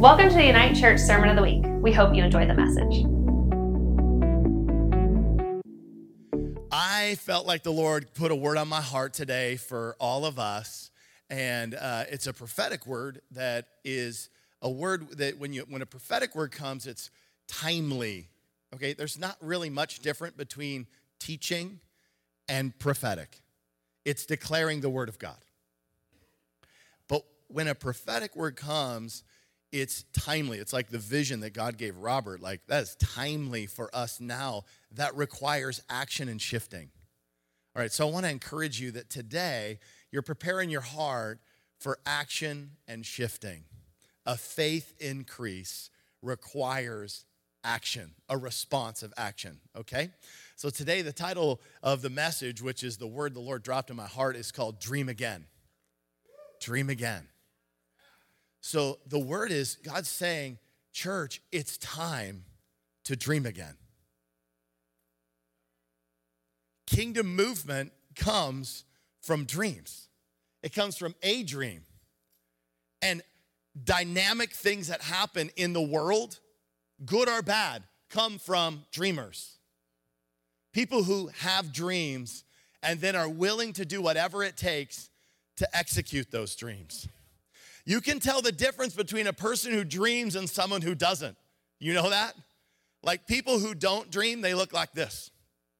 Welcome to the Unite Church Sermon of the Week. We hope you enjoy the message. I felt like the Lord put a word on my heart today for all of us, and it's a prophetic word that is a word that when a prophetic word comes, it's timely. Okay, there's not really much different between teaching and prophetic. It's declaring the word of God. But when a prophetic word comes, it's timely. It's like the vision that God gave Robert. Like, that is timely for us now. That requires action and shifting. All right, so I want to encourage you that today you're preparing your heart for action and shifting. A faith increase requires action, a response of action, okay? So today the title of the message, which is the word the Lord dropped in my heart, is called Dream Again. Dream again. So the word is, God's saying, church, it's time to dream again. Kingdom movement comes from dreams. It comes from a dream. And dynamic things that happen in the world, good or bad, come from dreamers. People who have dreams and then are willing to do whatever it takes to execute those dreams. You can tell the difference between a person who dreams and someone who doesn't. You know that? Like, people who don't dream, they look like this.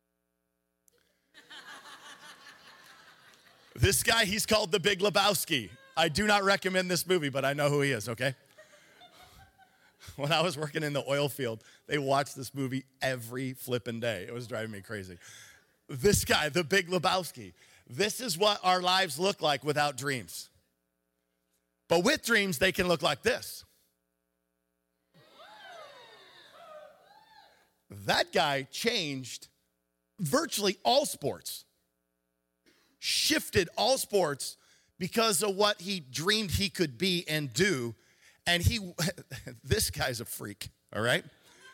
This guy, he's called the Big Lebowski. I do not recommend this movie, but I know who he is, okay? When I was working in the oil field, they watched this movie every flipping day. It was driving me crazy. This guy, the Big Lebowski. This is what our lives look like without dreams. But with dreams, they can look like this. That guy changed virtually all sports, shifted all sports because of what he dreamed he could be and do. And this guy's a freak, all right?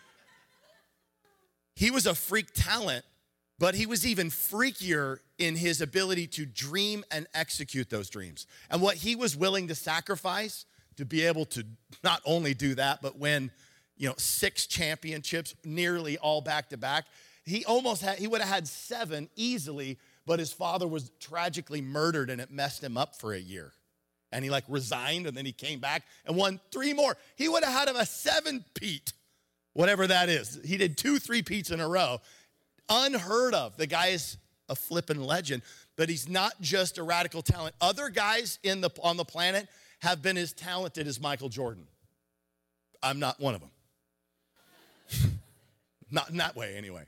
He was a freak talent, but he was even freakier in his ability to dream and execute those dreams. And what he was willing to sacrifice to be able to not only do that, but win, 6 championships, nearly all back-to-back. He would have had 7 easily, but his father was tragically murdered and it messed him up for a year. And he resigned and then he came back and won 3 more. He would have had him a 7-peat, whatever that is. He did 2 3-peats in a row. Unheard of. The guy is a flippin' legend, but he's not just a radical talent. Other guys on the planet have been as talented as Michael Jordan. I'm not one of them. Not in that way, anyway.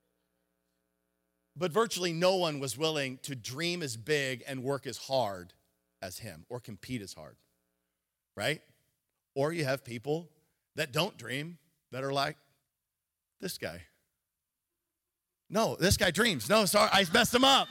But virtually no one was willing to dream as big and work as hard as him or compete as hard, right? Or you have people that don't dream that are like this guy. No, this guy dreams. No, sorry, I messed him up.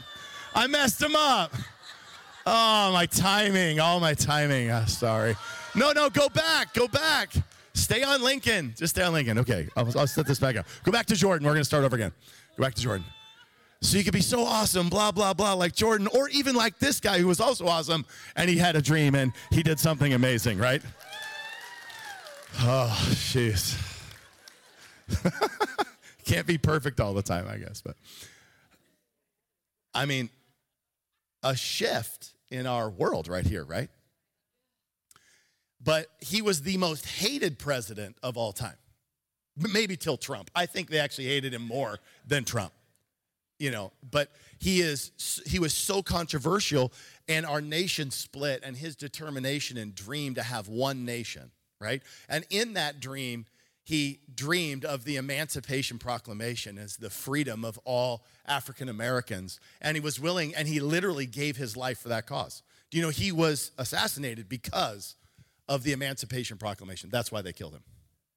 Oh, my timing. Oh, sorry. No, go back. Stay on Lincoln. Just stay on Lincoln. Okay, I'll set this back up. Go back to Jordan. We're going to start over again. Go back to Jordan. So you could be so awesome, blah, blah, blah, like Jordan, or even like this guy who was also awesome, and he had a dream, and he did something amazing, right? Oh, jeez. Can't be perfect all the time, I guess. But I mean, a shift in our world right here, right? But he was the most hated president of all time. Maybe till Trump. I think they actually hated him more than Trump. But he was so controversial, and our nation split, and his determination and dream to have one nation, right? And in that dream, he dreamed of the Emancipation Proclamation as the freedom of all African Americans. And he was willing, and he literally gave his life for that cause. Do you know he was assassinated because of the Emancipation Proclamation? That's why they killed him.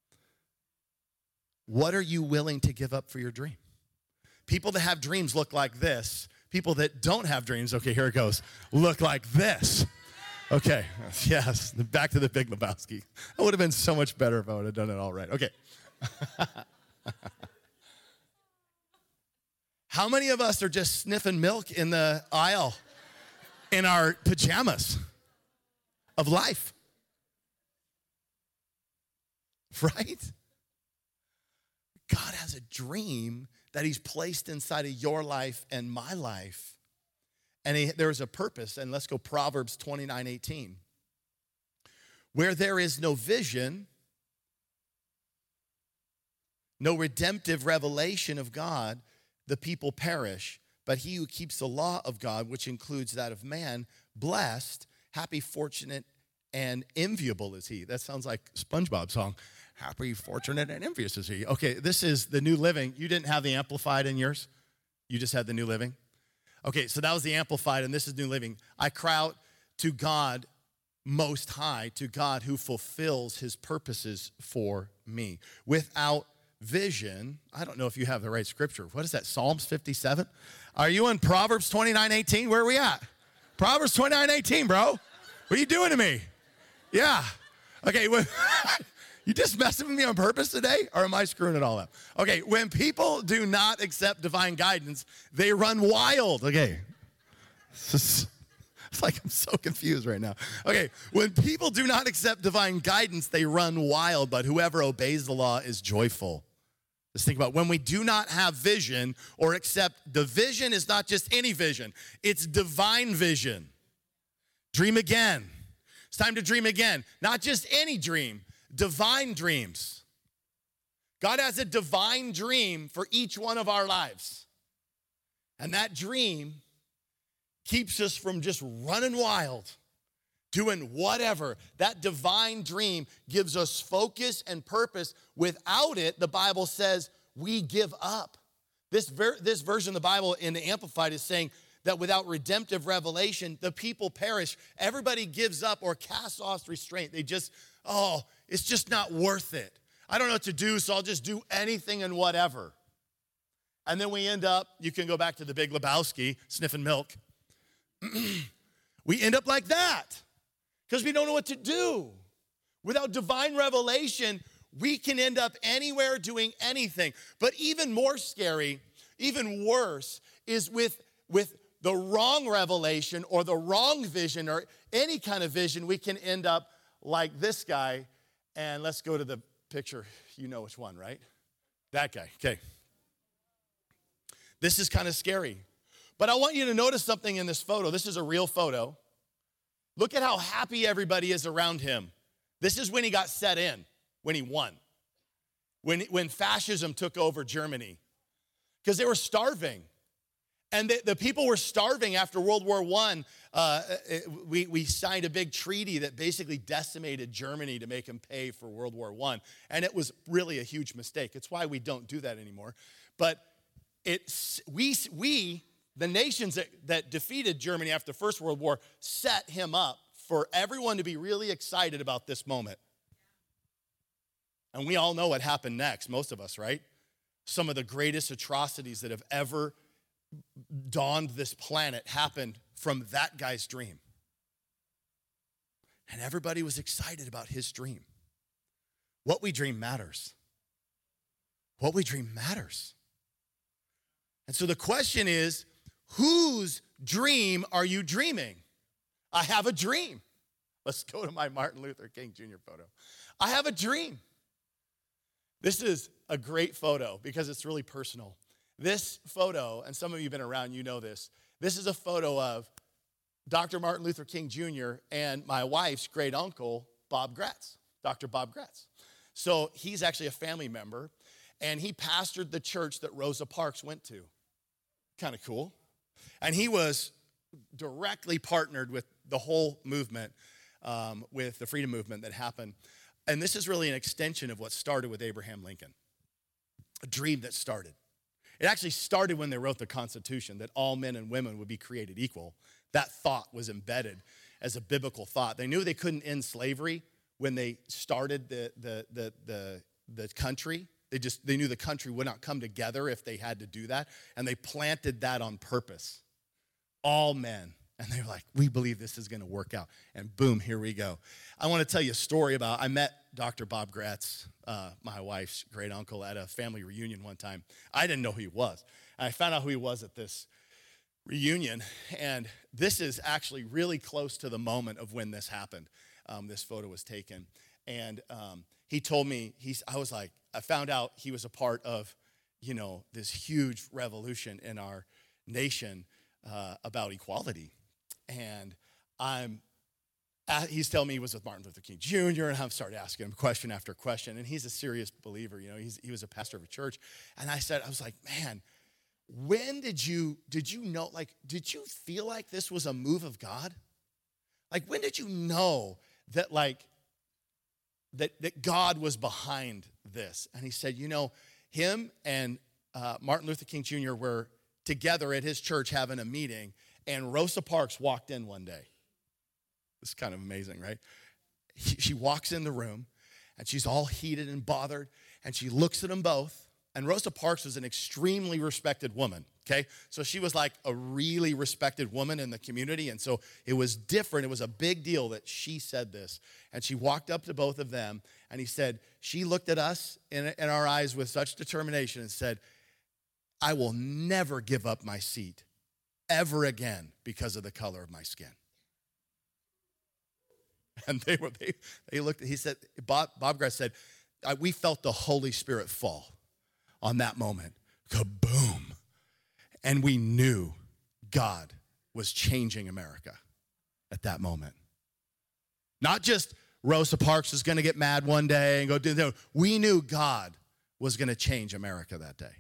What are you willing to give up for your dream? People that have dreams look like this. People that don't have dreams, okay, here it goes, look like this. Okay, yes, back to the Big Lebowski. That would have been so much better if I would have done it all right. Okay. How many of us are just sniffing milk in the aisle in our pajamas of life? right? God has a dream that he's placed inside of your life and my life. And there's a purpose. And let's go Proverbs 29:18. Where there is no vision, no redemptive revelation of God, the people perish. But he who keeps the law of God, which includes that of man, blessed, happy, fortunate, and enviable is he. That sounds like SpongeBob song. Happy, fortunate, and envious is he. Okay, this is the New Living. You didn't have the Amplified in yours? You just had the New Living? Okay, so that was the Amplified, and this is New Living. I cry out to God Most High, to God who fulfills his purposes for me. Without vision, I don't know if you have the right scripture. What is that, Psalms 57? Are you in Proverbs 29:18? Where are we at? Proverbs 29:18, bro. What are you doing to me? Yeah. Okay, you just messing with me on purpose today, or am I screwing it all up? Okay, when people do not accept divine guidance, they run wild. Okay. It's like I'm so confused right now. Okay, when people do not accept divine guidance, they run wild, but whoever obeys the law is joyful. Let's think about when we do not have vision or accept, the vision is not just any vision, it's divine vision. Dream again. It's time to dream again. Not just any dream, divine dreams. God has a divine dream for each one of our lives. And that dream keeps us from just running wild, doing whatever. That divine dream gives us focus and purpose. Without it, the Bible says we give up. This version of the Bible in the Amplified is saying that without redemptive revelation, the people perish. Everybody gives up or casts off restraint. They just, it's just not worth it. I don't know what to do, so I'll just do anything and whatever. And then we end up, you can go back to the Big Lebowski, sniffing milk. We end up like that because we don't know what to do. Without divine revelation, we can end up anywhere doing anything. But even more scary, even worse, is with the wrong revelation or the wrong vision or any kind of vision, we can end up like this guy. And let's go to the picture. You know which one, right? That guy. Okay. This is kind of scary. But I want you to notice something in this photo. This is a real photo. Look at how happy everybody is around him. This is when he got set in, when he won, when fascism took over Germany, because they were starving. And the people were starving after World War I. We signed a big treaty that basically decimated Germany to make them pay for World War I. And it was really a huge mistake. It's why we don't do that anymore. But the nations that defeated Germany after the First World War set him up for everyone to be really excited about this moment. And we all know what happened next, most of us, right? Some of the greatest atrocities that have ever dawned this planet happened from that guy's dream. And everybody was excited about his dream. What we dream matters. What we dream matters. And so the question is, whose dream are you dreaming? I have a dream. Let's go to my Martin Luther King Jr. photo. I have a dream. This is a great photo because it's really personal. This photo, and some of you have been around, you know this. This is a photo of Dr. Martin Luther King Jr. and my wife's great uncle, Bob Gratz, Dr. Bob Gratz. So he's actually a family member, and he pastored the church that Rosa Parks went to. Kind of cool. And he was directly partnered with the whole movement, with the freedom movement that happened. And this is really an extension of what started with Abraham Lincoln, a dream that started. It actually started when they wrote the Constitution, that all men and women would be created equal. That thought was embedded as a biblical thought. They knew they couldn't end slavery when they started the country. They knew the country would not come together if they had to do that. And they planted that on purpose. All men. And they were like, we believe this is going to work out. And boom, here we go. I want to tell you a story about, I met Dr. Bob Gratz, my wife's great uncle, at a family reunion one time. I didn't know who he was. And I found out who he was at this reunion. And this is actually really close to the moment of when this happened. This photo was taken. And he told me, I found out he was a part of, this huge revolution in our nation about equality. And he's telling me he was with Martin Luther King Jr., and I've started asking him question after question, and he's a serious believer. He was a pastor of a church. And I was like, man, when did you know, did you feel like this was a move of God? Like, when did you know that, that God was behind this? And he said, him and Martin Luther King Jr. were together at his church having a meeting, and Rosa Parks walked in one day. This is kind of amazing, right? She walks in the room, and she's all heated and bothered, and she looks at them both. And Rosa Parks was an extremely respected woman, okay? So she was like a really respected woman in the community, and so it was different. It was a big deal that she said this. And she walked up to both of them, and he said, she looked at us in our eyes with such determination and said, I will never give up my seat ever again because of the color of my skin. And they looked, he said, Bob Grass said, we felt the Holy Spirit fall on that moment. Kaboom. And we knew God was changing America at that moment. Not just Rosa Parks was going to get mad one day and go do that. We knew God was going to change America that day.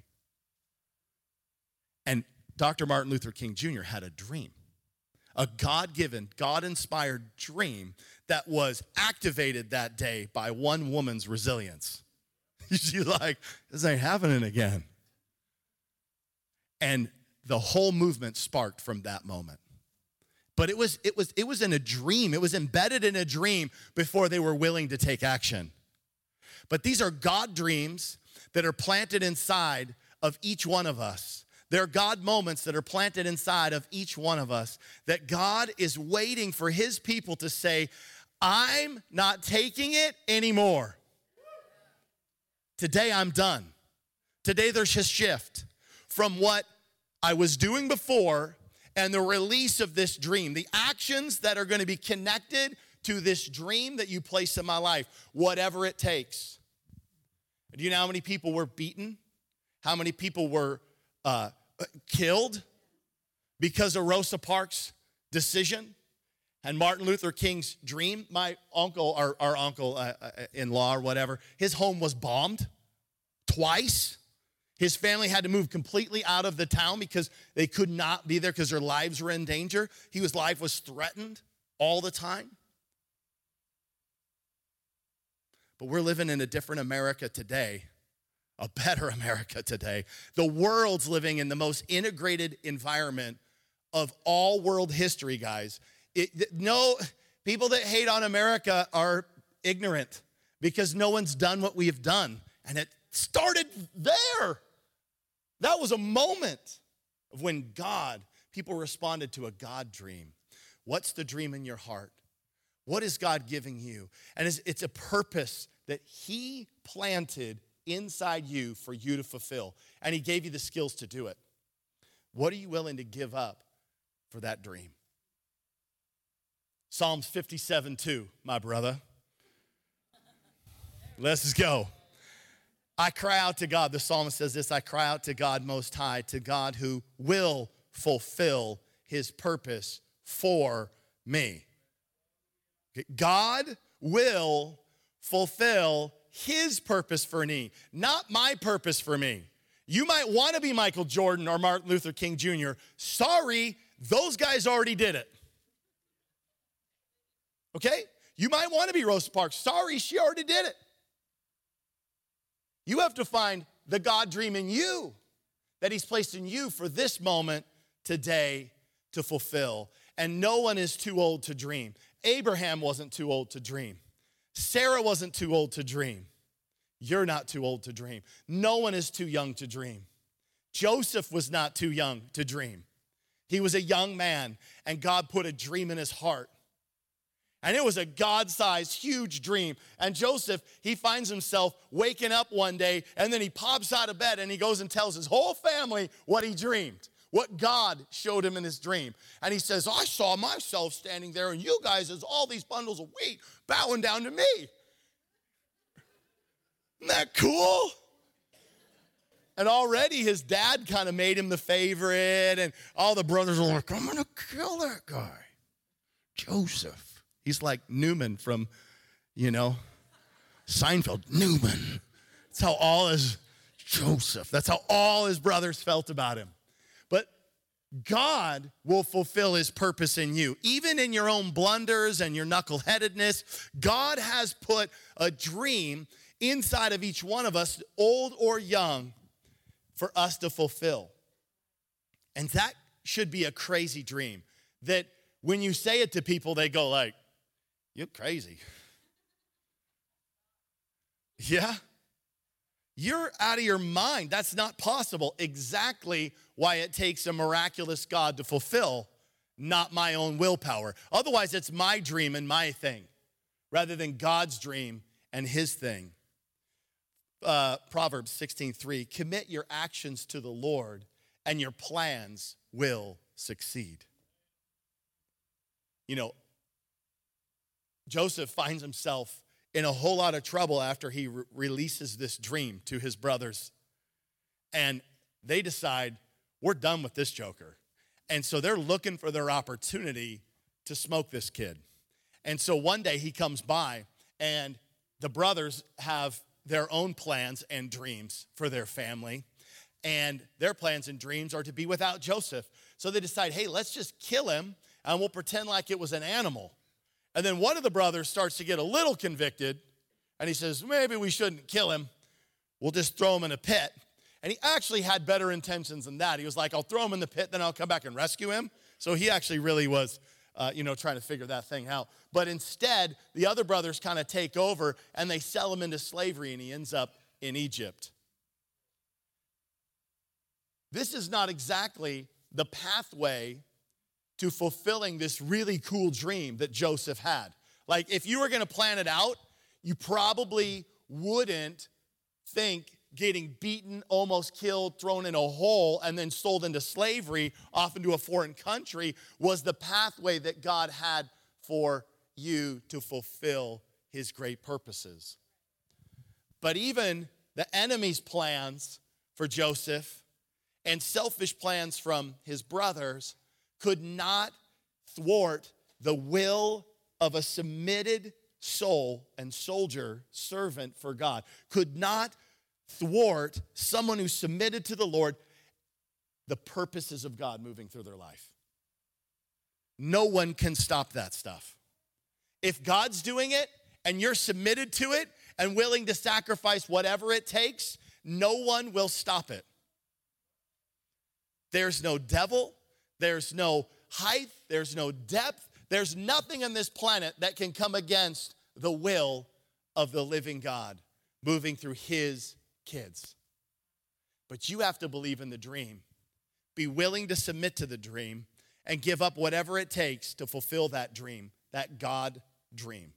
And Dr. Martin Luther King Jr. had a dream. A God-given, God-inspired dream that was activated that day by one woman's resilience. She's like, this ain't happening again. And the whole movement sparked from that moment. But it was in a dream. It was embedded in a dream before they were willing to take action. But these are God dreams that are planted inside of each one of us. There are God moments that are planted inside of each one of us that God is waiting for his people to say, I'm not taking it anymore. Today I'm done. Today there's a shift from what I was doing before and the release of this dream. The actions that are going to be connected to this dream that you place in my life, whatever it takes. Do you know how many people were beaten? How many people were killed because of Rosa Parks' decision and Martin Luther King's dream? My uncle, our uncle-in-law or whatever, his home was bombed twice. His family had to move completely out of the town because they could not be there because their lives were in danger. His life was threatened all the time. But we're living in a different America today. A better America today. The world's living in the most integrated environment of all world history, guys. People that hate on America are ignorant because no one's done what we have done. And it started there. That was a moment of when people responded to a God dream. What's the dream in your heart? What is God giving you? And it's a purpose that he planted inside you for you to fulfill. And he gave you the skills to do it. What are you willing to give up for that dream? Psalms 57:2, my brother. Let's go. I cry out to God. The psalmist says this, I cry out to God Most High, to God who will fulfill his purpose for me. God will fulfill his purpose for me, not my purpose for me. You might want to be Michael Jordan or Martin Luther King Jr. Sorry, those guys already did it. Okay? You might want to be Rosa Parks. Sorry, she already did it. You have to find the God dream in you that he's placed in you for this moment today to fulfill. And no one is too old to dream. Abraham wasn't too old to dream. Sarah wasn't too old to dream. You're not too old to dream. No one is too young to dream. Joseph was not too young to dream. He was a young man, and God put a dream in his heart. And it was a God-sized, huge dream. And Joseph, he finds himself waking up one day, and then he pops out of bed, and he goes and tells his whole family what he dreamed, what God showed him in his dream. And he says, I saw myself standing there, and you guys as all these bundles of wheat bowing down to me. Isn't that cool? And already his dad kind of made him the favorite, and all the brothers are like, I'm gonna kill that guy. Joseph. He's like Newman from, Seinfeld. Newman. That's how all his Joseph. That's how all his brothers felt about him. But God will fulfill his purpose in you. Even in your own blunders and your knuckleheadedness, God has put a dream inside of each one of us, old or young, for us to fulfill. And that should be a crazy dream that when you say it to people, they go like, you're crazy. Yeah? You're out of your mind. That's not possible. Exactly why it takes a miraculous God to fulfill, not my own willpower. Otherwise, it's my dream and my thing, rather than God's dream and his thing. Proverbs 16:3, commit your actions to the Lord, and your plans will succeed. Joseph finds himself in a whole lot of trouble after he releases this dream to his brothers. And they decide, we're done with this joker. And so they're looking for their opportunity to smoke this kid. And so one day he comes by, and the brothers have their own plans and dreams for their family. And their plans and dreams are to be without Joseph. So they decide, hey, let's just kill him, and we'll pretend like it was an animal. And then one of the brothers starts to get a little convicted, and he says, maybe we shouldn't kill him. We'll just throw him in a pit. And he actually had better intentions than that. He was like, I'll throw him in the pit, then I'll come back and rescue him. So he actually really was, trying to figure that thing out. But instead, the other brothers kind of take over, and they sell him into slavery, and he ends up in Egypt. This is not exactly the pathway to fulfilling this really cool dream that Joseph had. Like, if you were going to plan it out, you probably wouldn't think getting beaten, almost killed, thrown in a hole, and then sold into slavery off into a foreign country was the pathway that God had for you to fulfill his great purposes. But even the enemy's plans for Joseph and selfish plans from his brothers could not thwart the will of a submitted soul and soldier, servant for God. Could not thwart someone who submitted to the Lord, the purposes of God moving through their life. No one can stop that stuff. If God's doing it and you're submitted to it and willing to sacrifice whatever it takes, no one will stop it. There's no devil, there's no height, there's no depth, there's nothing on this planet that can come against the will of the living God moving through his kids. But you have to believe in the dream, be willing to submit to the dream, and give up whatever it takes to fulfill that dream, that God dream.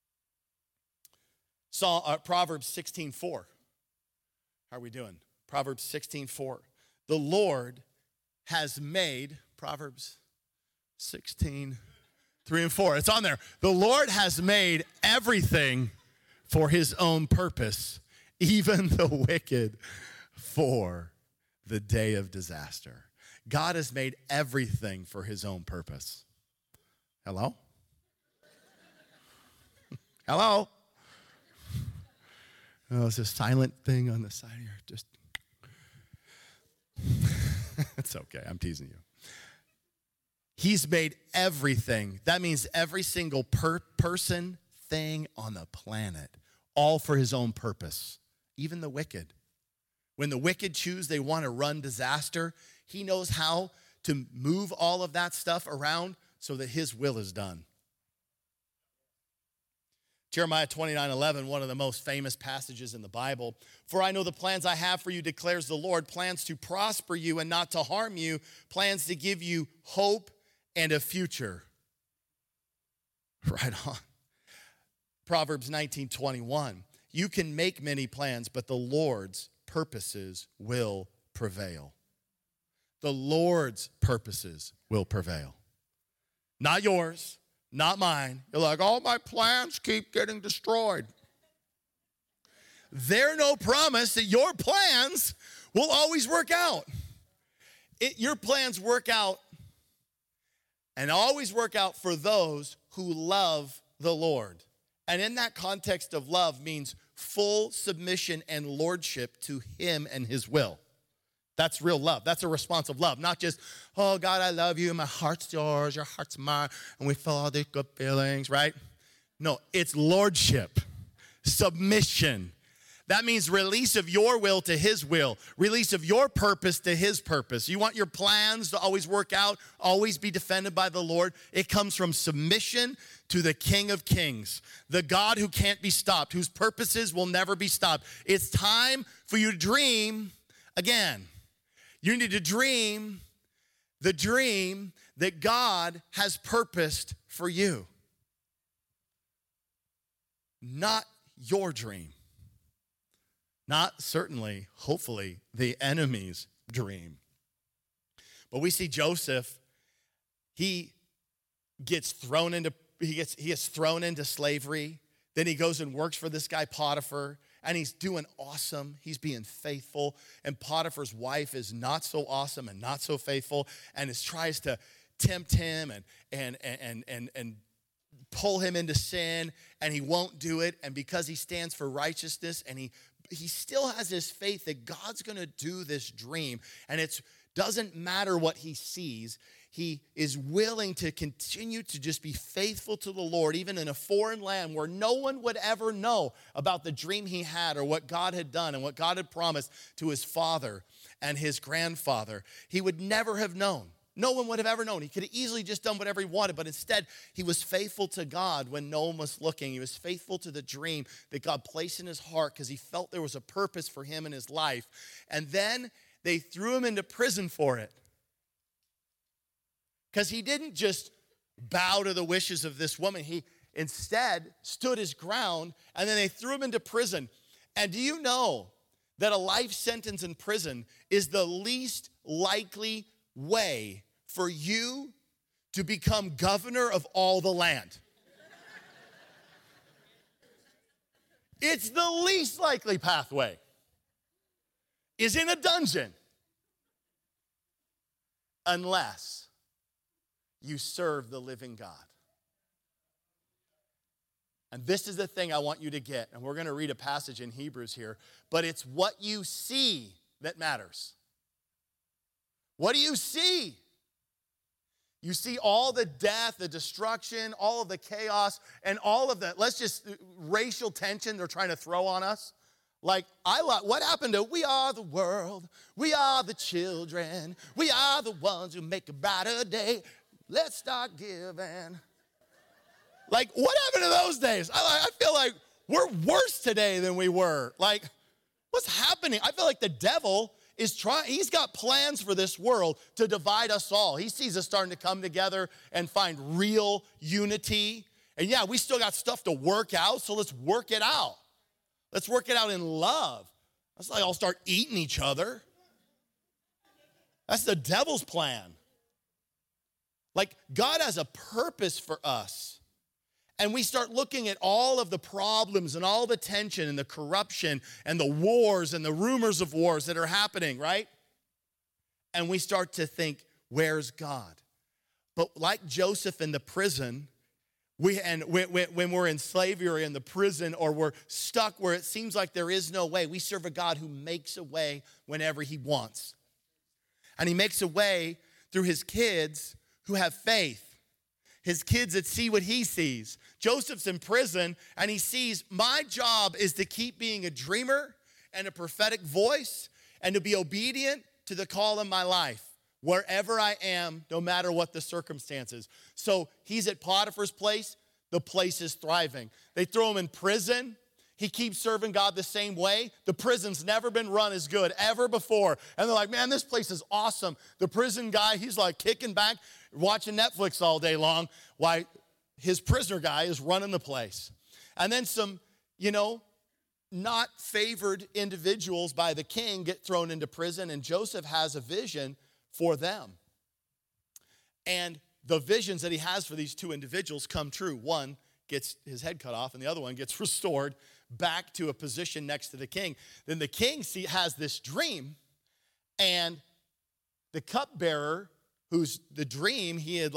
Proverbs 16:4. How are we doing? Proverbs 16:4. The Lord has made, Proverbs 16:3-4. It's on there. The Lord has made everything for his own purpose, even the wicked for the day of disaster. God has made everything for his own purpose. Hello? Hello? Oh, it's a silent thing on the side here. Just, it's okay. I'm teasing you. He's made everything. That means every single person, thing on the planet, all for his own purpose, even the wicked. When the wicked choose they want to run disaster, he knows how to move all of that stuff around so that his will is done. Jeremiah 29:11, one of the most famous passages in the Bible. For I know the plans I have for you, declares the Lord, plans to prosper you and not to harm you, plans to give you hope and a future. Right on. Proverbs 19:21, you can make many plans, but the Lord's purposes will prevail. The Lord's purposes will prevail. Not yours, not mine. You're like, all my plans keep getting destroyed. there's no promise that your plans will always work out. Your plans work out and always work out for those who love the Lord. And in that context of love means full submission and lordship to him and his will. That's real love. That's a response of love, not just, oh, God, I love you, my heart's yours, your heart's mine, and we feel all these good feelings, right? No, it's lordship, submission. That means release of your will to his will, release of your purpose to his purpose. You want your plans to always work out, always be defended by the Lord. It comes from submission to the King of Kings, the God who can't be stopped, whose purposes will never be stopped. It's time for you to dream again. You need to dream the dream that God has purposed for you, not your dream. Not certainly, hopefully, the enemy's dream. But we see Joseph, he gets thrown into slavery. Then he goes and works for this guy Potiphar, and he's doing awesome. He's being faithful. And Potiphar's wife is not so awesome and not so faithful, and tries to tempt him and pull him into sin, and he won't do it. And because he stands for righteousness, and he still has this faith that God's going to do this dream, and it doesn't matter what he sees. He is willing to continue to just be faithful to the Lord, even in a foreign land where no one would ever know about the dream he had or what God had done and what God had promised to his father and his grandfather. He would never have known. No one would have ever known. He could have easily just done whatever he wanted, but instead, he was faithful to God when no one was looking. He was faithful to the dream that God placed in his heart because he felt there was a purpose for him in his life. And then they threw him into prison for it because he didn't just bow to the wishes of this woman. He instead stood his ground, and then they threw him into prison. And do you know that a life sentence in prison is the least likely way for you to become governor of all the land? It's the least likely pathway is in a dungeon unless you serve the living God. And this is the thing I want you to get, and we're going to read a passage in Hebrews here, but it's what you see that matters. What do you see? You see all the death, the destruction, all of the chaos, and all of the, racial tension they're trying to throw on us. Like, what happened to we are the world, we are the children, we are the ones who make a brighter day, let's start giving. Like, what happened to those days? I feel like we're worse today than we were. Like, what's happening? I feel like the devil he's got plans for this world to divide us all. He sees us starting to come together and find real unity. And yeah, we still got stuff to work out, so let's work it out. Let's work it out in love. Let's not all start eating each other. That's the devil's plan. Like, God has a purpose for us. And we start looking at all of the problems and all the tension and the corruption and the wars and the rumors of wars that are happening, right? And we start to think, where's God? But like Joseph in the prison, when we're in slavery or in the prison or we're stuck where it seems like there is no way, we serve a God who makes a way whenever he wants. And he makes a way through his kids who have faith. His kids that see what he sees. Joseph's in prison, and he sees, my job is to keep being a dreamer and a prophetic voice and to be obedient to the call in my life, wherever I am, no matter what the circumstances. So he's at Potiphar's place. The place is thriving. They throw him in prison. He keeps serving God the same way. The prison's never been run as good ever before. And they're like, man, this place is awesome. The prison guy, he's like kicking back, watching Netflix all day long, while his prisoner guy is running the place. And then some, not favored individuals by the king get thrown into prison, and Joseph has a vision for them. And the visions that he has for these two individuals come true. One gets his head cut off, and the other one gets restored back to a position next to the king. Then the king has this dream, and the cupbearer, who's the dream he had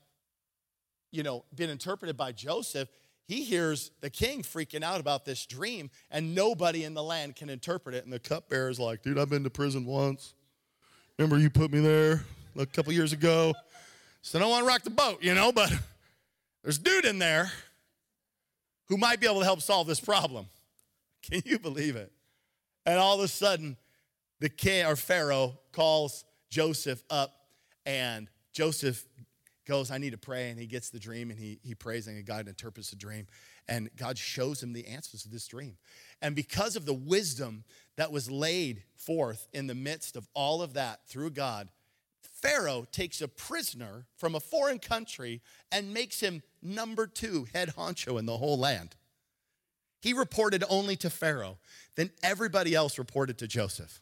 been interpreted by Joseph, he hears the king freaking out about this dream, and nobody in the land can interpret it. And the cupbearer's like, dude, I've been to prison once. Remember you put me there a couple years ago? So I don't want to rock the boat, but there's a dude in there who might be able to help solve this problem. Can you believe it? And all of a sudden, the king or Pharaoh calls Joseph up, and Joseph goes, I need to pray, and he gets the dream, and he prays, and God interprets the dream, and God shows him the answers to this dream. And because of the wisdom that was laid forth in the midst of all of that through God, Pharaoh takes a prisoner from a foreign country and makes him number 2 head honcho in the whole land. He reported only to Pharaoh. Then everybody else reported to Joseph.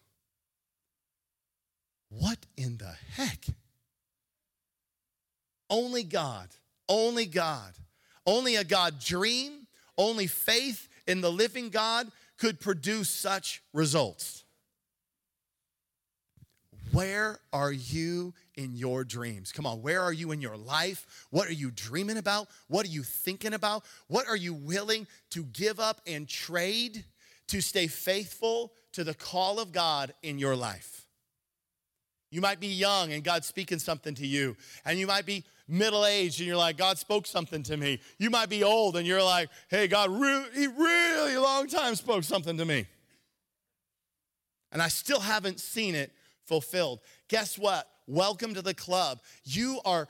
What in the heck? Only God, only a God dream, only faith in the living God could produce such results. Where are you in your dreams? Come on, where are you in your life? What are you dreaming about? What are you thinking about? What are you willing to give up and trade to stay faithful to the call of God in your life? You might be young and God's speaking something to you, and you might be middle-aged and you're like, God spoke something to me. You might be old and you're like, hey, God really long time spoke something to me. And I still haven't seen it fulfilled. Guess what? Welcome to the club. You are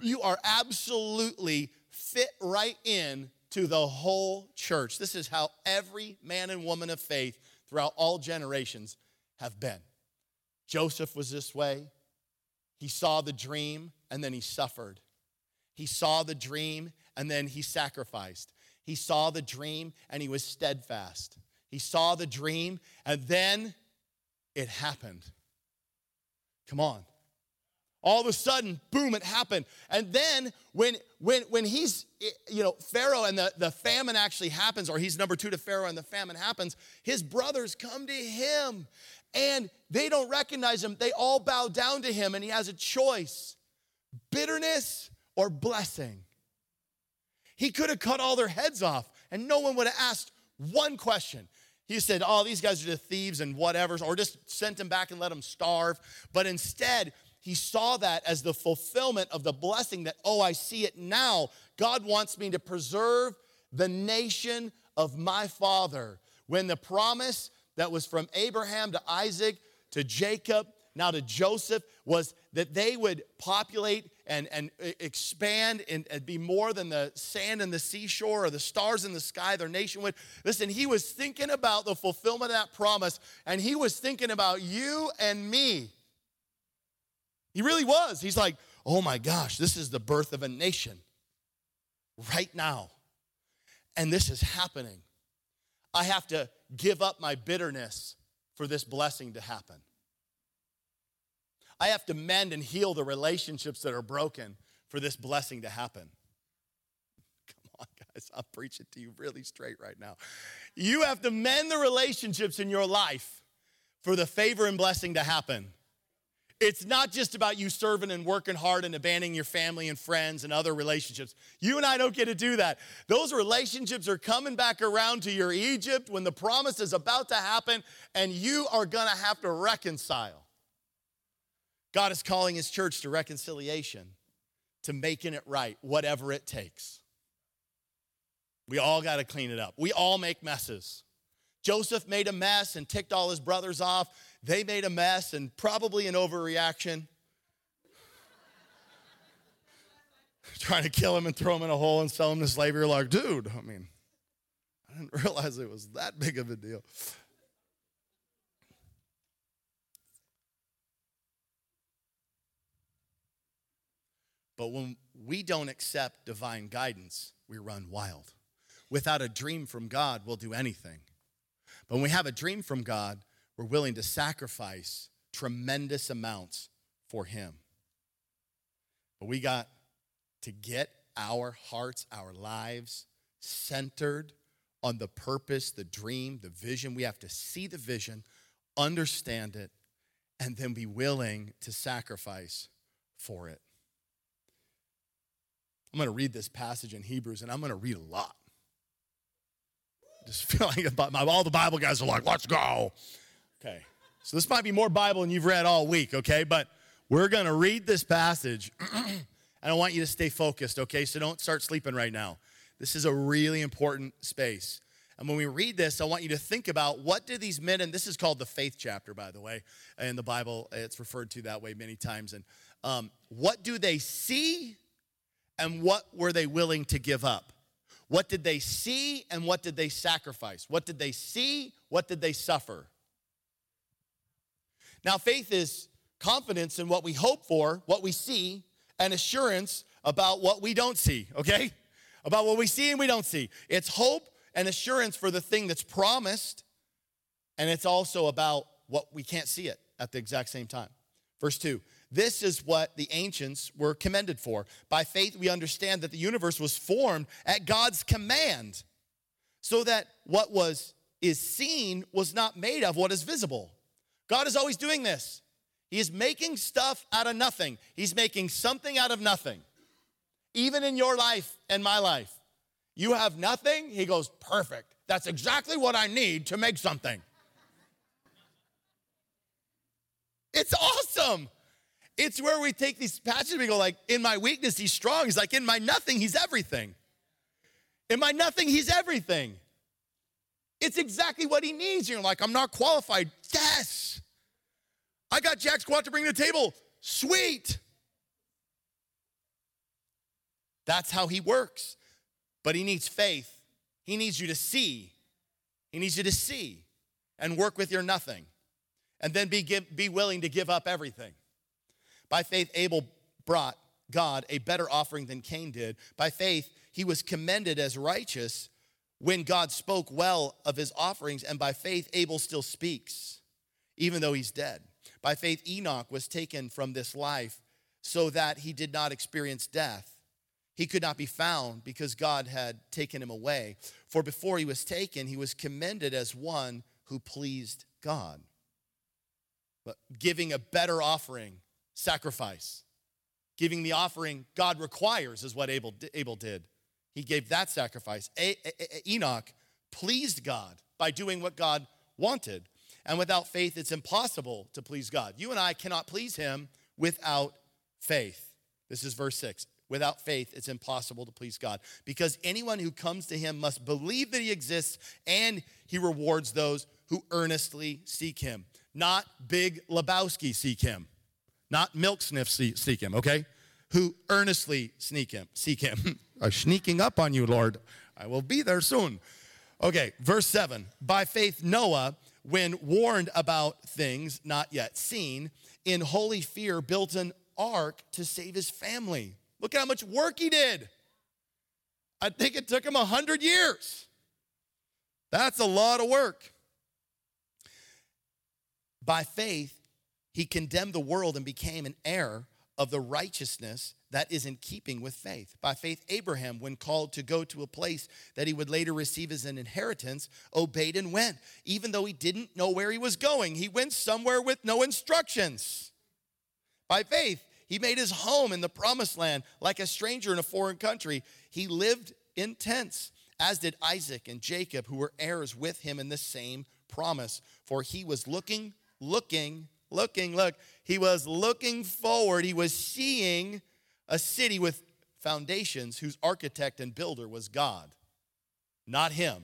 absolutely fit right in to the whole church. This is how every man and woman of faith throughout all generations have been. Joseph was this way. He saw the dream and then he suffered. He saw the dream and then he sacrificed. He saw the dream and he was steadfast. He saw the dream and then it happened. Come on. All of a sudden, boom, it happened. And then when he's, Pharaoh and the famine actually happens, or he's number 2 to Pharaoh and the famine happens, his brothers come to him and they don't recognize him. They all bow down to him and he has a choice, bitterness or blessing. He could have cut all their heads off and no one would have asked one question. He said, oh, these guys are the thieves and whatever, or just sent them back and let them starve. But instead, he saw that as the fulfillment of the blessing that, oh, I see it now. God wants me to preserve the nation of my father. When the promise that was from Abraham to Isaac to Jacob, now to Joseph, was that they would populate and expand and be more than the sand in the seashore or the stars in the sky, their nation would. Listen, he was thinking about the fulfillment of that promise, and he was thinking about you and me. He really was. He's like, oh my gosh, this is the birth of a nation right now. And this is happening. I have to give up my bitterness for this blessing to happen. I have to mend and heal the relationships that are broken for this blessing to happen. Come on, guys, I'm preaching to you really straight right now. You have to mend the relationships in your life for the favor and blessing to happen. It's not just about you serving and working hard and abandoning your family and friends and other relationships. You and I don't get to do that. Those relationships are coming back around to your Egypt when the promise is about to happen, and you are going to have to reconcile. God is calling his church to reconciliation, to making it right, whatever it takes. We all got to clean it up. We all make messes. Joseph made a mess and ticked all his brothers off. They made a mess and probably an overreaction. Trying to kill him and throw him in a hole and sell him to slavery. You're like, dude, I didn't realize it was that big of a deal. But when we don't accept divine guidance, we run wild. Without a dream from God, we'll do anything. But when we have a dream from God, we're willing to sacrifice tremendous amounts for him. But we got to get our hearts, our lives centered on the purpose, the dream, the vision. We have to see the vision, understand it, and then be willing to sacrifice for it. I'm going to read this passage in Hebrews, and I'm going to read a lot. Just feel like all the Bible guys are like, let's go. Okay, so this might be more Bible than you've read all week, okay? But we're going to read this passage, and I want you to stay focused, okay? So don't start sleeping right now. This is a really important space. And when we read this, I want you to think about what did these men, and this is called the faith chapter, by the way. In the Bible, it's referred to that way many times. And what do they see, and what were they willing to give up? What did they see, and what did they sacrifice? What did they see? What did they suffer? Now, faith is confidence in what we hope for, what we see, and assurance about what we don't see, okay? About what we see and we don't see. It's hope and assurance for the thing that's promised, and it's also about what we can't see it at the exact same time. Verse 2, this is what the ancients were commended for. By faith, we understand that the universe was formed at God's command, so that what is seen was not made of what is visible. God is always doing this. He is making stuff out of nothing. He's making something out of nothing. Even in your life and my life, you have nothing. He goes, perfect. That's exactly what I need to make something. It's awesome. It's where we take these passages and we go like, in my weakness, he's strong. He's like, in my nothing, he's everything. In my nothing, he's everything. It's exactly what he needs. You're like, I'm not qualified. Yes. I got Jack Squat to bring to the table. Sweet. That's how he works. But he needs faith. He needs you to see. He needs you to see and work with your nothing. And then be willing to give up everything. By faith, Abel brought God a better offering than Cain did. By faith, he was commended as righteous when God spoke well of his offerings. And by faith, Abel still speaks, even though he's dead. By faith, Enoch was taken from this life so that he did not experience death. He could not be found because God had taken him away. For before he was taken, he was commended as one who pleased God. But giving a better offering, sacrifice. Giving the offering God requires is what Abel did. He gave that sacrifice. Enoch pleased God by doing what God wanted. And without faith, it's impossible to please God. You and I cannot please him without faith. This is verse 6. Without faith, it's impossible to please God. Because anyone who comes to him must believe that he exists, and he rewards those who earnestly seek him. Not Big Lebowski seek him. Not Milk Sniff seek him, okay? Who earnestly seek him. I'm sneaking up on you, Lord. I will be there soon. Okay, verse 7. By faith, Noah, when warned about things not yet seen, in holy fear built an ark to save his family. Look at how much work he did. I think it took him 100 years. That's a lot of work. By faith, he condemned the world and became an heir of the righteousness that is in keeping with faith. By faith, Abraham, when called to go to a place that he would later receive as an inheritance, obeyed and went. Even though he didn't know where he was going, he went somewhere with no instructions. By faith, he made his home in the promised land like a stranger in a foreign country. He lived in tents, as did Isaac and Jacob, who were heirs with him in the same promise. For he was looking. He was looking forward. He was seeing a city with foundations whose architect and builder was God, not him.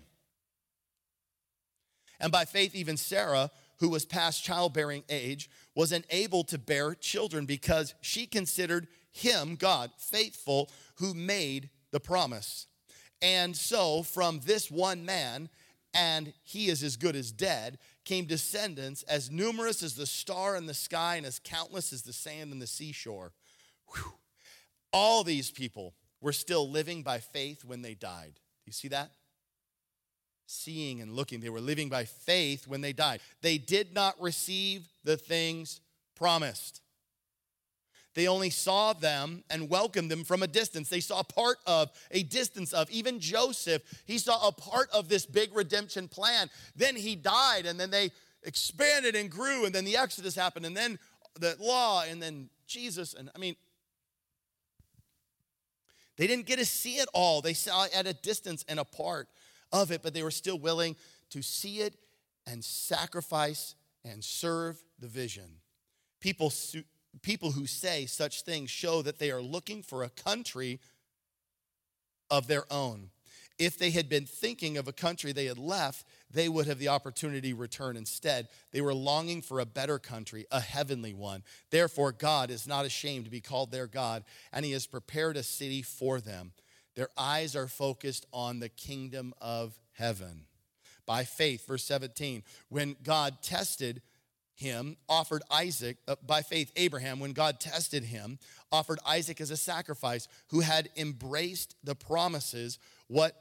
And by faith, even Sarah, who was past childbearing age, was unable to bear children because she considered him, God, faithful, who made the promise. And so from this one man, and he is as good as dead, came descendants as numerous as the star in the sky and as countless as the sand in the seashore. Whew. All these people were still living by faith when they died. Do you see that? Seeing and looking. They were living by faith when they died. They did not receive the things promised. They only saw them and welcomed them from a distance. They saw part of, a distance of. Even Joseph, he saw a part of this big redemption plan. Then he died, and then they expanded and grew, and then the Exodus happened, and then the law, and then Jesus. And I mean, they didn't get to see it all. They saw it at a distance and a part of it, but they were still willing to see it and sacrifice and serve the vision. People who say such things show that they are looking for a country of their own. If they had been thinking of a country they had left, they would have the opportunity to return instead. They were longing for a better country, a heavenly one. Therefore, God is not ashamed to be called their God, and he has prepared a city for them. Their eyes are focused on the kingdom of heaven. By faith, verse 17, when God tested him, offered Isaac, by faith, Abraham, when God tested him, offered Isaac as a sacrifice, who had embraced the promises, what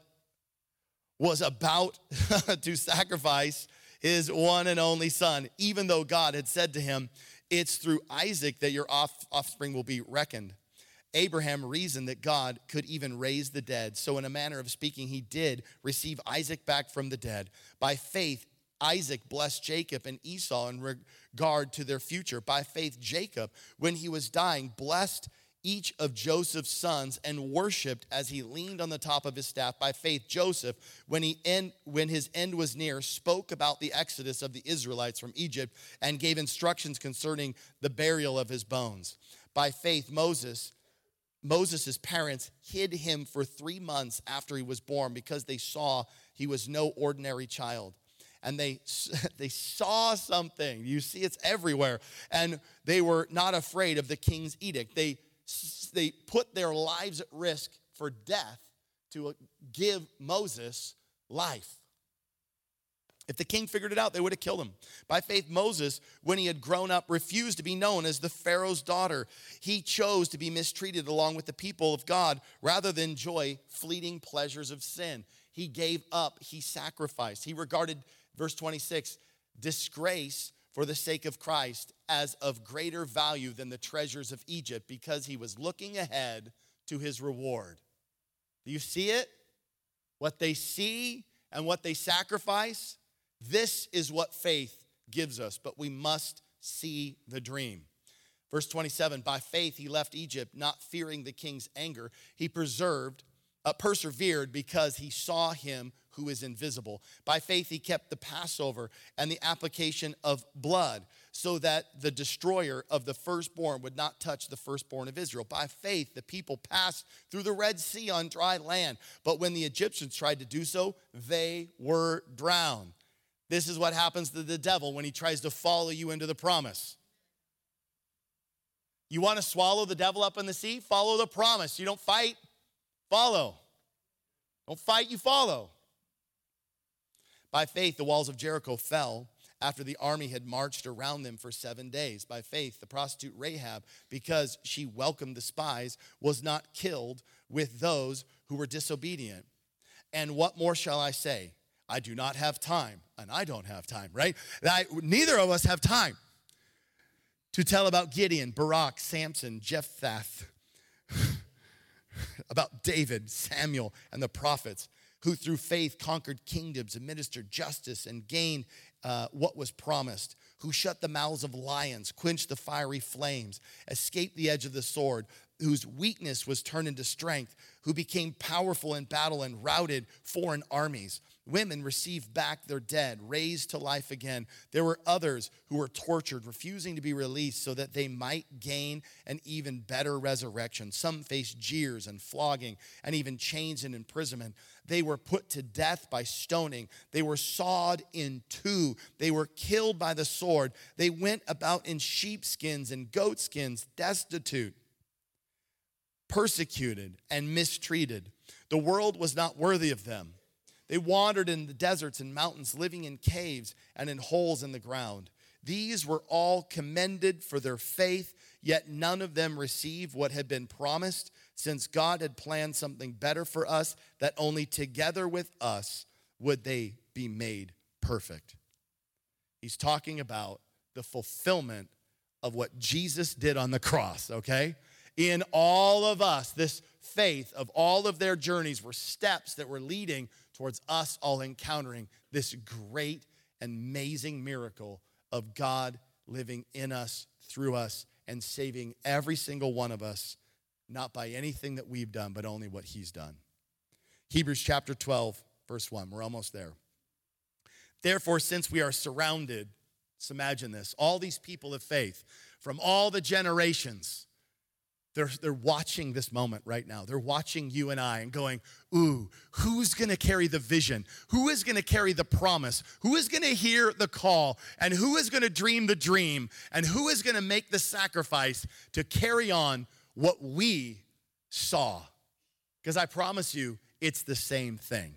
was about to sacrifice his one and only son, even though God had said to him, it's through Isaac that your offspring will be reckoned. Abraham reasoned that God could even raise the dead. So in a manner of speaking, he did receive Isaac back from the dead. By faith, Isaac blessed Jacob and Esau in regard to their future. By faith, Jacob, when he was dying, blessed each of Joseph's sons and worshiped as he leaned on the top of his staff. By faith, Joseph, when his end was near, spoke about the exodus of the Israelites from Egypt and gave instructions concerning the burial of his bones. By faith, Moses' parents hid him for 3 months after he was born because they saw he was no ordinary child. And they saw something. You see, it's everywhere. And they were not afraid of the king's edict. They put their lives at risk for death to give Moses life. If the king figured it out, they would have killed him. By faith, Moses, when he had grown up, refused to be known as the Pharaoh's daughter. He chose to be mistreated along with the people of God rather than enjoy fleeting pleasures of sin. He gave up, he sacrificed. He regarded, verse 26, disgrace for the sake of Christ as of greater value than the treasures of Egypt because he was looking ahead to his reward. Do you see it? What they see and what they sacrifice, this is what faith gives us, but we must see the dream. Verse 27, by faith he left Egypt, not fearing the king's anger. He persevered because he saw him who is invisible. By faith he kept the Passover and the application of blood so that the destroyer of the firstborn would not touch the firstborn of Israel. By faith the people passed through the Red Sea on dry land, but when the Egyptians tried to do so, they were drowned. This is what happens to the devil when he tries to follow you into the promise. You want to swallow the devil up in the sea? Follow the promise. You don't fight, follow. Don't fight, you follow. By faith, the walls of Jericho fell after the army had marched around them for 7 days. By faith, the prostitute Rahab, because she welcomed the spies, was not killed with those who were disobedient. And what more shall I say? I do not have time, and I don't have time, right? Neither of us have time to tell about Gideon, Barak, Samson, Jephthah, about David, Samuel, and the prophets, who through faith conquered kingdoms, administered justice, and gained what was promised, who shut the mouths of lions, quenched the fiery flames, escaped the edge of the sword, whose weakness was turned into strength, who became powerful in battle and routed foreign armies. Women received back their dead, raised to life again. There were others who were tortured, refusing to be released so that they might gain an even better resurrection. Some faced jeers and flogging and even chains and imprisonment. They were put to death by stoning. They were sawed in two. They were killed by the sword. They went about in sheepskins and goatskins, destitute, persecuted, and mistreated. The world was not worthy of them. They wandered in the deserts and mountains, living in caves and in holes in the ground. These were all commended for their faith, yet none of them received what had been promised, since God had planned something better for us, that only together with us would they be made perfect. He's talking about the fulfillment of what Jesus did on the cross, okay? In all of us, this faith of all of their journeys were steps that were leading towards us all encountering this great and amazing miracle of God living in us, through us, and saving every single one of us, not by anything that we've done, but only what he's done. Hebrews chapter 12, verse 1. We're almost there. Therefore, since we are surrounded, let's imagine this, all these people of faith from all the generations, they're watching this moment right now. They're watching you and I and going, ooh, who's going to carry the vision? Who is going to carry the promise? Who is going to hear the call? And who is going to dream the dream? And who is going to make the sacrifice to carry on what we saw? Because I promise you, it's the same thing.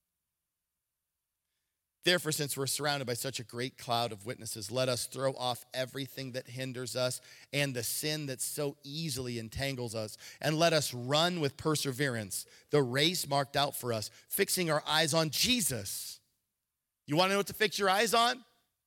Therefore, since we're surrounded by such a great cloud of witnesses, let us throw off everything that hinders us and the sin that so easily entangles us, and let us run with perseverance the race marked out for us, fixing our eyes on Jesus. You want to know what to fix your eyes on?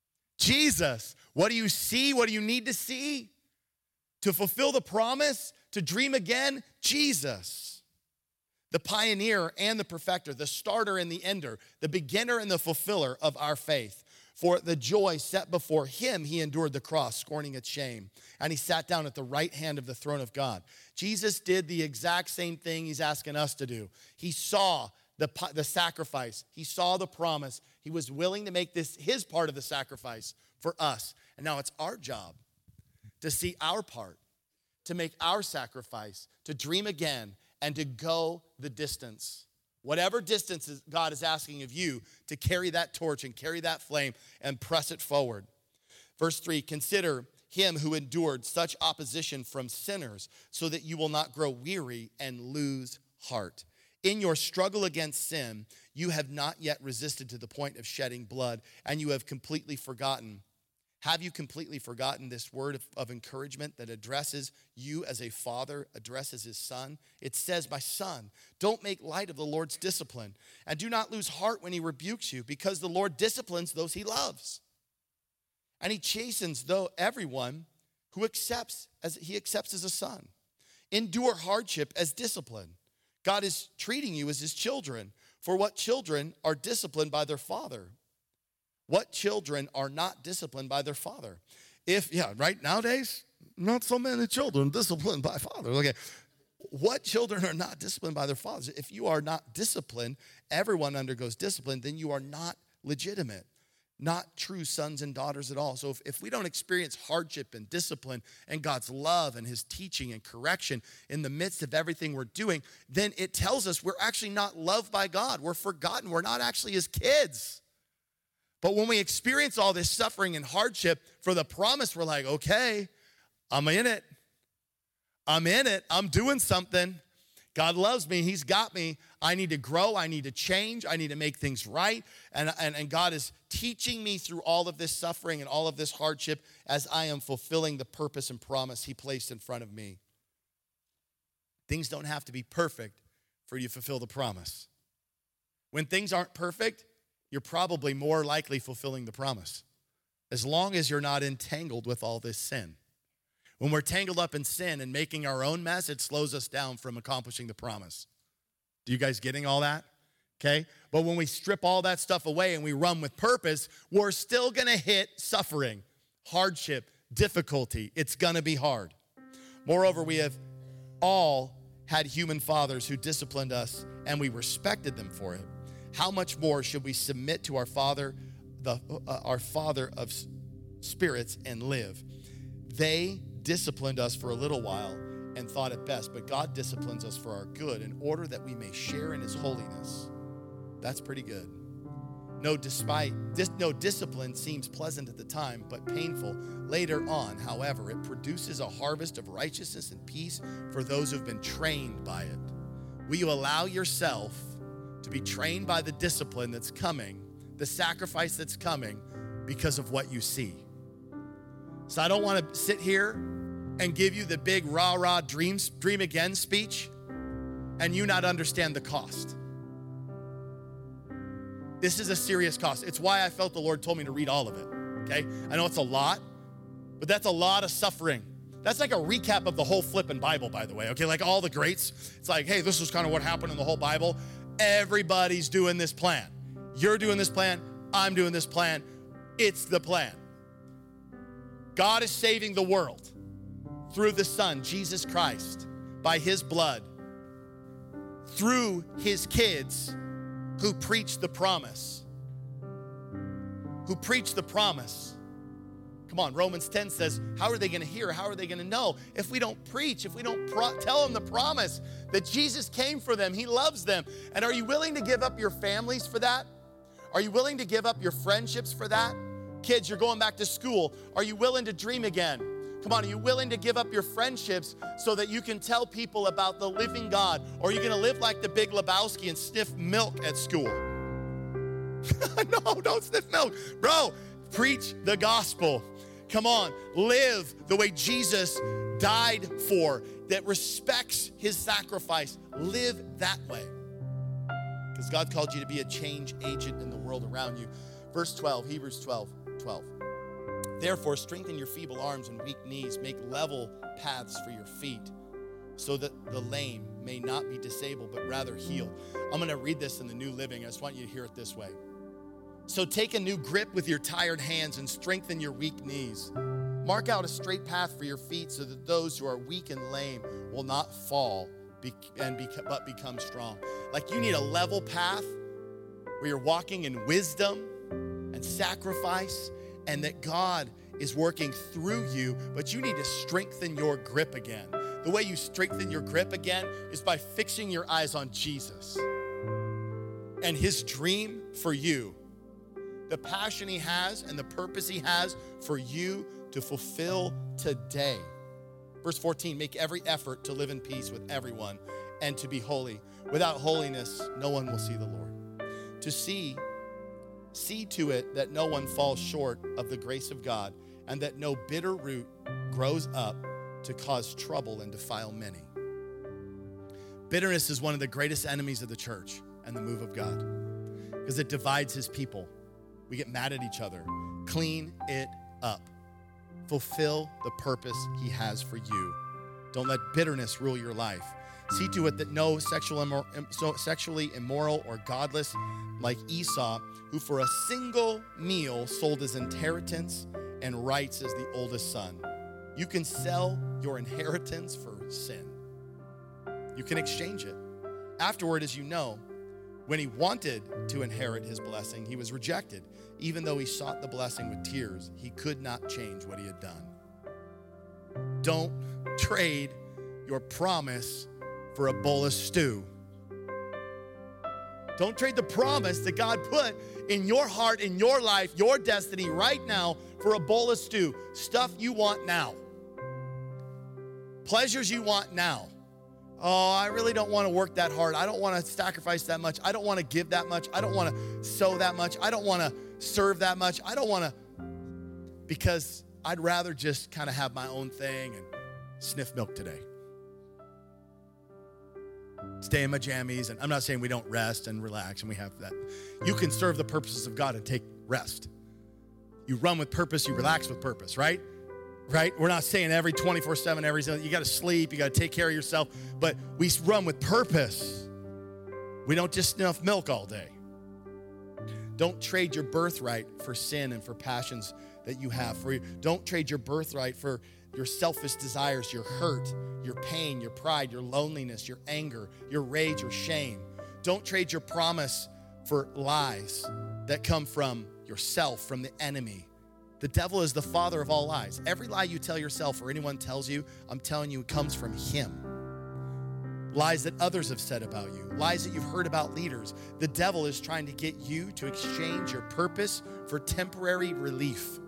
Jesus. What do you see? What do you need to see? To fulfill the promise, to dream again? Jesus. The pioneer and the perfecter, the starter and the ender, the beginner and the fulfiller of our faith. For the joy set before him, he endured the cross, scorning its shame. And he sat down at the right hand of the throne of God. Jesus did the exact same thing he's asking us to do. He saw the sacrifice. He saw the promise. He was willing to make this his part of the sacrifice for us. And now it's our job to see our part, to make our sacrifice, to dream again, and to go the distance. Whatever distance God is asking of you, to carry that torch and carry that flame and press it forward. Verse 3, consider him who endured such opposition from sinners so that you will not grow weary and lose heart. In your struggle against sin, you have not yet resisted to the point of shedding blood, and you have completely forgotten. Have you completely forgotten this word of encouragement that addresses you as a father, addresses his son? It says, my son, don't make light of the Lord's discipline, and do not lose heart when he rebukes you, because the Lord disciplines those he loves. And he chastens everyone who accepts as a son. Endure hardship as discipline. God is treating you as his children. For what children are disciplined by their father? What children are not disciplined by their father? Right nowadays, not so many children disciplined by father. Okay, what children are not disciplined by their fathers? If you are not disciplined, everyone undergoes discipline, then you are not legitimate, not true sons and daughters at all. So if we don't experience hardship and discipline and God's love and his teaching and correction in the midst of everything we're doing, then it tells us we're actually not loved by God. We're forgotten. We're not actually his kids. But when we experience all this suffering and hardship for the promise, we're like, okay, I'm in it. I'm doing something. God loves me. He's got me. I need to grow. I need to change. I need to make things right. And God is teaching me through all of this suffering and all of this hardship as I am fulfilling the purpose and promise he placed in front of me. Things don't have to be perfect for you to fulfill the promise. When things aren't perfect, you're probably more likely fulfilling the promise, as long as you're not entangled with all this sin. When we're tangled up in sin and making our own mess, it slows us down from accomplishing the promise. Do you guys getting all that? Okay? But when we strip all that stuff away and we run with purpose, we're still going to hit suffering, hardship, difficulty. It's going to be hard. Moreover, we have all had human fathers who disciplined us, and we respected them for it. How much more should we submit to our Father, our Father of spirits, and live? They disciplined us for a little while and thought it best, but God disciplines us for our good in order that we may share in his holiness. That's pretty good. No discipline seems pleasant at the time, but painful later on. However, it produces a harvest of righteousness and peace for those who've been trained by it. Will you allow yourself to be trained by the discipline that's coming, the sacrifice that's coming because of what you see? So I don't want to sit here and give you the big rah-rah dream again speech and you not understand the cost. This is a serious cost. It's why I felt the Lord told me to read all of it, okay? I know it's a lot, But that's a lot of suffering. That's like a recap of the whole flipping Bible, by the way, okay? Like all the greats. It's like, hey, this is kind of what happened in the whole Bible. Everybody's doing this plan. You're doing this plan. I'm doing this plan. It's the plan. God is saving the world through the Son, Jesus Christ, by his blood, through his kids who preach the promise. Who preach the promise. Come on, Romans 10 says, how are they going to hear? How are they going to know if we don't preach, if we don't tell them the promise that Jesus came for them, he loves them? And are you willing to give up your families for that? Are you willing to give up your friendships for that? Kids, you're going back to school. Are you willing to dream again? Come on, are you willing to give up your friendships so that you can tell people about the living God? Or are you going to live like the Big Lebowski and sniff milk at school? No, don't sniff milk. Bro, preach the gospel. Come on, live the way Jesus died for, that respects his sacrifice. Live that way. Because God called you to be a change agent in the world around you. Verse 12, Hebrews 12:12. Therefore, strengthen your feeble arms and weak knees. Make level paths for your feet, so that the lame may not be disabled, but rather healed. I'm going to read this in the New Living. I just want you to hear it this way. So take a new grip with your tired hands and strengthen your weak knees. Mark out a straight path for your feet so that those who are weak and lame will not fall but become strong. Like you need a level path where you're walking in wisdom and sacrifice, and that God is working through you, but you need to strengthen your grip again. The way you strengthen your grip again is by fixing your eyes on Jesus and his dream for you. The passion he has and the purpose he has for you to fulfill today. Verse 14, make every effort to live in peace with everyone and to be holy. Without holiness, no one will see the Lord. To see to it that no one falls short of the grace of God, and that no bitter root grows up to cause trouble and defile many. Bitterness is one of the greatest enemies of the church and the move of God, because it divides his people. We get mad at each other. Clean it up. Fulfill the purpose he has for you. Don't let bitterness rule your life. See to it that no sexually immoral or godless, like Esau, who for a single meal sold his inheritance and rights as the oldest son. You can sell your inheritance for sin. You can exchange it. Afterward, as you know, when he wanted to inherit his blessing, he was rejected. Even though he sought the blessing with tears, he could not change what he had done. Don't trade your promise for a bowl of stew. Don't trade the promise that God put in your heart, in your life, your destiny right now for a bowl of stew. Stuff you want now. Pleasures you want now. Oh, I really don't want to work that hard. I don't want to sacrifice that much. I don't want to give that much. I don't want to sow that much. I don't want to serve that much. I don't want to, because I'd rather just kind of have my own thing and sniff milk today. Stay in my jammies. And I'm not saying we don't rest and relax and we have that. You can serve the purposes of God and take rest. You run with purpose, you relax with purpose, right? Right? We're not saying every 24/7, you got to sleep, you got to take care of yourself, but we run with purpose. We don't just sniff milk all day. Don't trade your birthright for sin and for passions that you have. Don't trade your birthright for your selfish desires, your hurt, your pain, your pride, your loneliness, your anger, your rage or shame. Don't trade your promise for lies that come from yourself, from the enemy. The devil is the father of all lies. Every lie you tell yourself or anyone tells you, I'm telling you, it comes from him. Lies that others have said about you, lies that you've heard about leaders. The devil is trying to get you to exchange your purpose for temporary relief.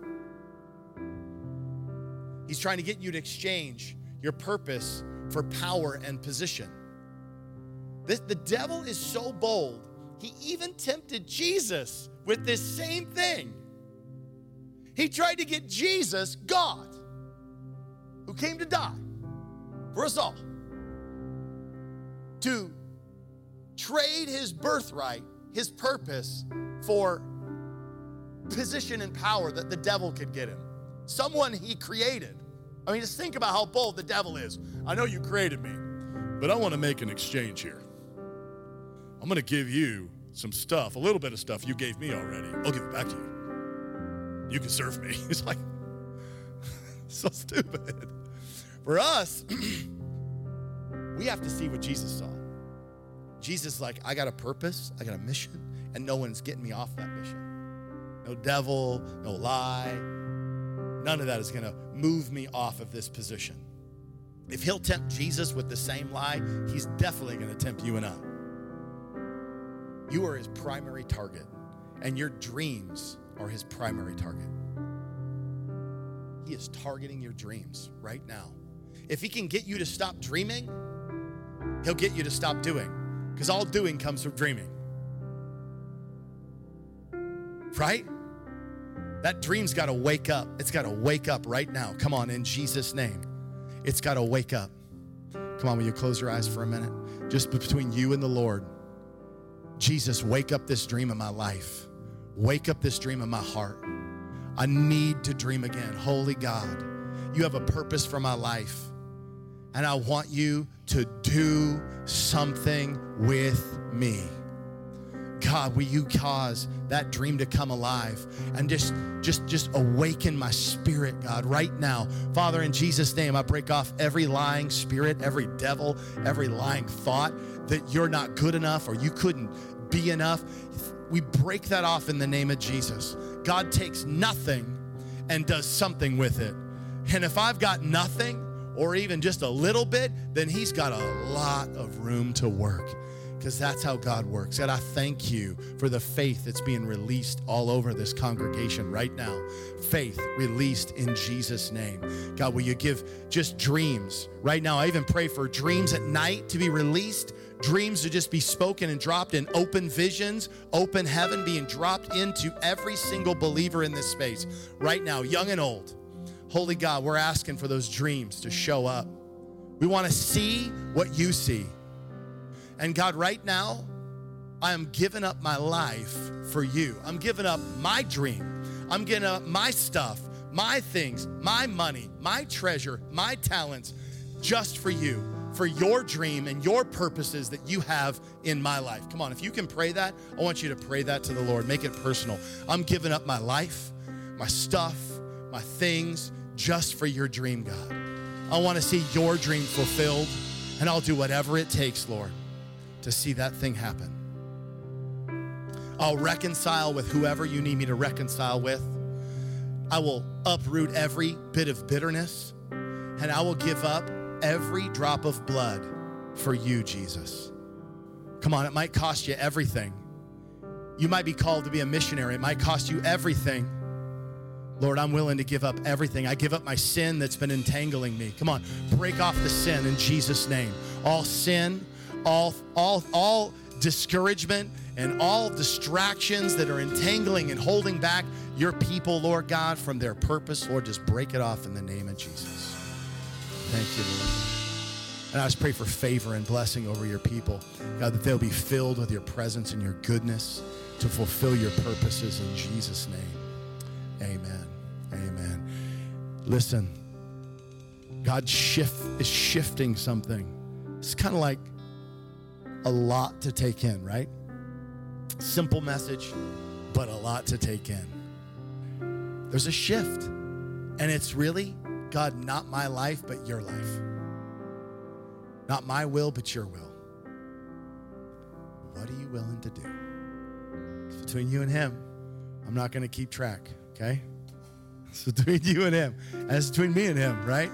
He's trying to get you to exchange your purpose for power and position. The devil is so bold, he even tempted Jesus with this same thing. He tried to get Jesus, God, who came to die for us all, to trade his birthright, his purpose, for position and power that the devil could get him. someone he created. I mean, just think about how bold the devil is. I know you created me, but I want to make an exchange here. I'm going to give you some stuff, a little bit of stuff you gave me already. I'll give it back to you. You can serve me. It's like, so stupid. For us, we have to see what Jesus saw. Jesus is like, I got a purpose, I got a mission, and no one's getting me off that mission. No devil, no lie. None of that is going to move me off of this position. If he'll tempt Jesus with the same lie, he's definitely going to tempt you and I. You are his primary target, and your dreams are his primary target. He is targeting your dreams right now. If he can get you to stop dreaming, he'll get you to stop doing, because all doing comes from dreaming. Right? That dream's got to wake up. It's got to wake up right now. Come on, in Jesus' name. It's got to wake up. Come on, will you close your eyes for a minute? Just between you and the Lord. Jesus, wake up this dream in my life. Wake up this dream in my heart. I need to dream again. Holy God, you have a purpose for my life. And I want you to do something with me. God, will you cause that dream to come alive and just awaken my spirit, God, right now. Father, in Jesus' name, I break off every lying spirit, every devil, every lying thought that you're not good enough or you couldn't be enough. We break that off in the name of Jesus. God takes nothing and does something with it. And if I've got nothing or even just a little bit, then he's got a lot of room to work. Because that's how God works. God, I thank you for the faith that's being released all over this congregation right now. Faith released in Jesus' name. God, will you give just dreams right now? I even pray for dreams at night to be released, dreams to just be spoken and dropped in, open visions, open heaven being dropped into every single believer in this space right now, young and old. Holy God, we're asking for those dreams to show up. We want to see what you see. And God, right now, I am giving up my life for you. I'm giving up my dream. I'm giving up my stuff, my things, my money, my treasure, my talents, just for you, for your dream and your purposes that you have in my life. Come on, if you can pray that, I want you to pray that to the Lord. Make it personal. I'm giving up my life, my stuff, my things, just for your dream, God. I want to see your dream fulfilled, and I'll do whatever it takes, Lord, to see that thing happen. I'll reconcile with whoever you need me to reconcile with. I will uproot every bit of bitterness, and I will give up every drop of blood for you, Jesus. Come on, it might cost you everything. You might be called to be a missionary. It might cost you everything. Lord, I'm willing to give up everything. I give up my sin that's been entangling me. Come on, break off the sin in Jesus' name. All sin, all discouragement and all distractions that are entangling and holding back your people, Lord God, from their purpose, Lord, just break it off in the name of Jesus. Thank you, Lord. And I just pray for favor and blessing over your people, God, that they'll be filled with your presence and your goodness to fulfill your purposes in Jesus' name. Amen. Amen. Listen, God is shifting something. It's kind of like a lot to take in, right? Simple message, but a lot to take in. There's a shift, and it's really, God, not my life, but your life. Not my will, but your will. What are you willing to do? It's between you and him. I'm not going to keep track, okay? It's between you and him. And it's between me and him, right?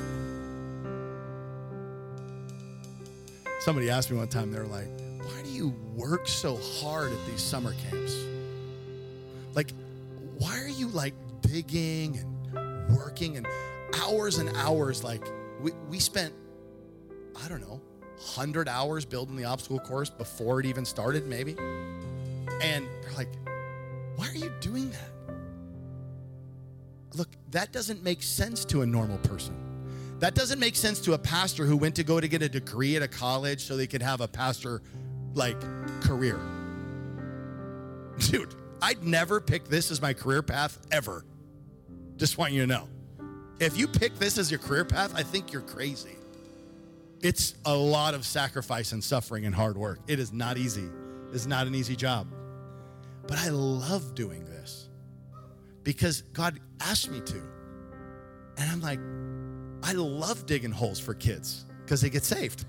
Somebody asked me one time, they were like, why do you work so hard at these summer camps? Like, why are you like digging and working and hours and hours? Like, we spent, I don't know, 100 hours building the obstacle course before it even started, maybe. And they're like, why are you doing that? Look, that doesn't make sense to a normal person. That doesn't make sense to a pastor who went to go to get a degree at a college so they could have a pastor like career. Dude, I'd never pick this as my career path ever. Just want you to know. If you pick this as your career path, I think you're crazy. It's a lot of sacrifice and suffering and hard work. It is not easy. It's not an easy job. But I love doing this because God asked me to. And I'm like, I love digging holes for kids because they get saved.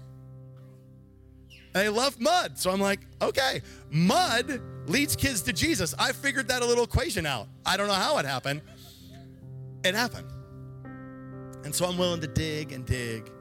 And I love mud. So I'm like, okay, mud leads kids to Jesus. I figured that a little equation out. I don't know how it happened. It happened. And so I'm willing to dig and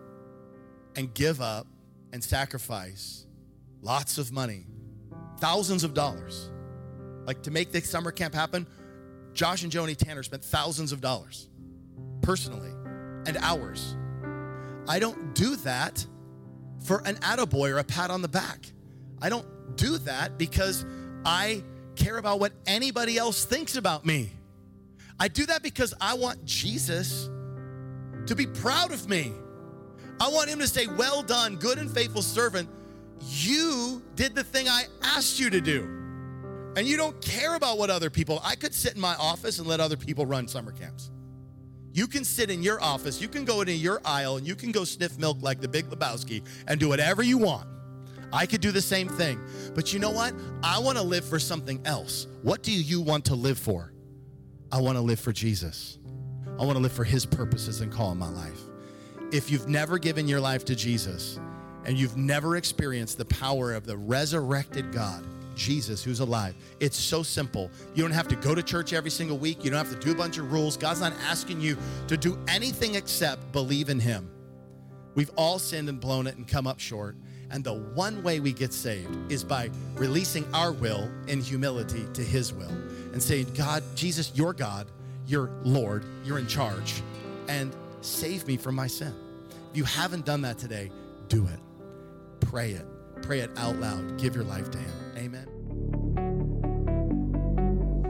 give up and sacrifice lots of money, thousands of dollars. Like to make this summer camp happen, Josh and Joni Tanner spent thousands of dollars personally and hours. I don't do that for an attaboy or a pat on the back. I don't do that because I care about what anybody else thinks about me. I do that because I want Jesus to be proud of me. I want him to say, well done, good and faithful servant. You did the thing I asked you to do. And you don't care about what other people. I could sit in my office and let other people run summer camps. You can sit in your office, you can go into your aisle, and you can go sniff milk like the Big Lebowski and do whatever you want. I could do the same thing. But you know what? I want to live for something else. What do you want to live for? I want to live for Jesus. I want to live for his purposes and call in my life. If you've never given your life to Jesus and you've never experienced the power of the resurrected God, Jesus, who's alive, it's so simple. You don't have to go to church every single week. You don't have to do a bunch of rules. God's not asking you to do anything except believe in him. We've all sinned and blown it and come up short. And the one way we get saved is by releasing our will in humility to his will and saying, God, Jesus, you're God, you're Lord, you're in charge, and save me from my sin. If you haven't done that today, do it. Pray it. Pray it out loud. Give your life to him. Amen.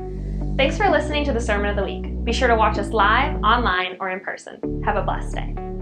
Thanks for listening to the Sermon of the Week. Be sure to watch us live, online, or in person. Have a blessed day.